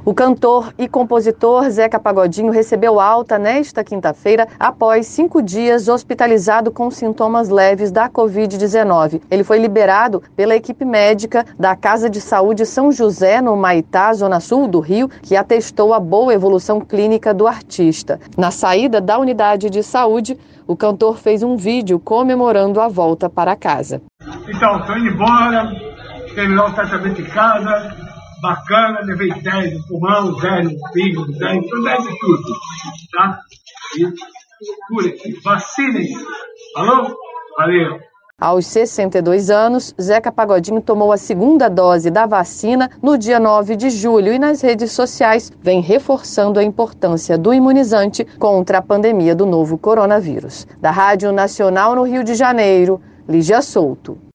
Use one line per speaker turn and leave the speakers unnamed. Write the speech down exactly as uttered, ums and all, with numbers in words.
O cantor e compositor Zeca Pagodinho recebeu alta nesta quinta-feira após cinco dias hospitalizado com sintomas leves da covid dezenove. Ele foi liberado pela equipe médica da Casa de Saúde São José, no Maitá, zona sul do Rio, que atestou a boa evolução clínica do artista. Na saída da unidade de saúde, o cantor fez um vídeo comemorando a volta para casa.
Então, estou indo embora, terminar o tratamento em casa. Bacana, levei dez no pulmão, dez no fígado, dez, dez de tudo, tá? E curem-se, vacinem. Falou? Valeu.
Aos sessenta e dois anos, Zeca Pagodinho tomou a segunda dose da vacina no dia nove de julho e nas redes sociais vem reforçando a importância do imunizante contra a pandemia do novo coronavírus. Da Rádio Nacional no Rio de Janeiro, Lígia Souto.